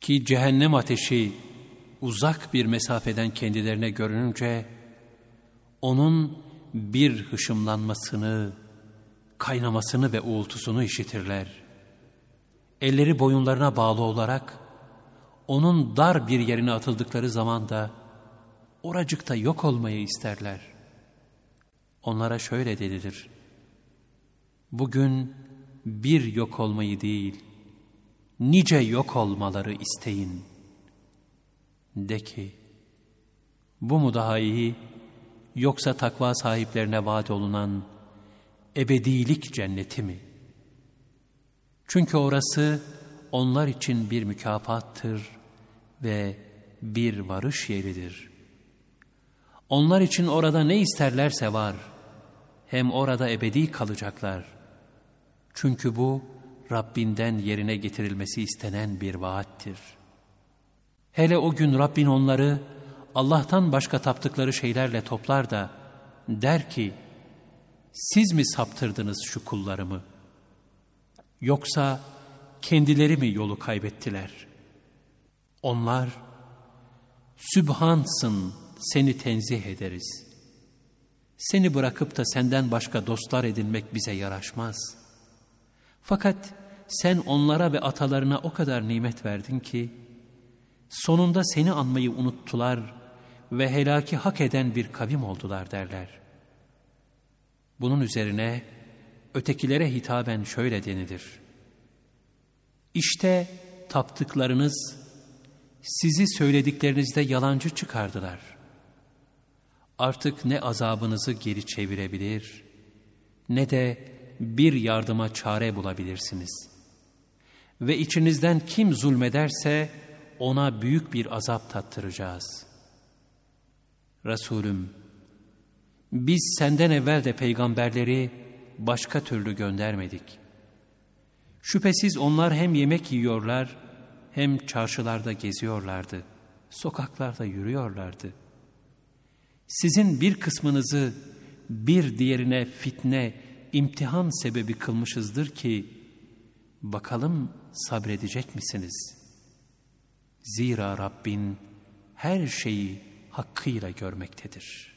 Ki cehennem ateşi uzak bir mesafeden kendilerine görününce, onun bir hışımlanmasını, kaynamasını ve uğultusunu işitirler. Elleri boyunlarına bağlı olarak, onun dar bir yerine atıldıkları zaman da, oracıkta yok olmayı isterler. Onlara şöyle denilir: bugün bir yok olmayı değil, nice yok olmaları isteyin. De ki, bu mu daha iyi, yoksa takva sahiplerine vaat olunan ebedilik cenneti mi? Çünkü orası onlar için bir mükafattır ve bir varış yeridir. Onlar için orada ne isterlerse var, hem orada ebedi kalacaklar. Çünkü bu Rabbinden yerine getirilmesi istenen bir vaattir. Hele o gün Rabbin onları Allah'tan başka taptıkları şeylerle toplar da der ki, siz mi saptırdınız şu kullarımı? Yoksa kendileri mi yolu kaybettiler? Onlar, Sübhansın, seni tenzih ederiz. Seni bırakıp da senden başka dostlar edinmek bize yaraşmaz. Fakat sen onlara ve atalarına o kadar nimet verdin ki, sonunda seni anmayı unuttular ve helaki hak eden bir kavim oldular derler. Bunun üzerine ötekilere hitaben şöyle denilir: İşte taptıklarınız sizi söylediklerinizde yalancı çıkardılar. Artık ne azabınızı geri çevirebilir, ne de bir yardıma çare bulabilirsiniz. Ve içinizden kim zulmederse ona büyük bir azap tattıracağız. Resulüm, biz senden evvel de peygamberleri başka türlü göndermedik. Şüphesiz onlar hem yemek yiyorlar, hem çarşılarda geziyorlardı, sokaklarda yürüyorlardı. Sizin bir kısmınızı bir diğerine fitne, imtihan sebebi kılmışızdır ki, bakalım sabredecek misiniz? Zira Rabbin her şeyi hakkıyla görmektedir.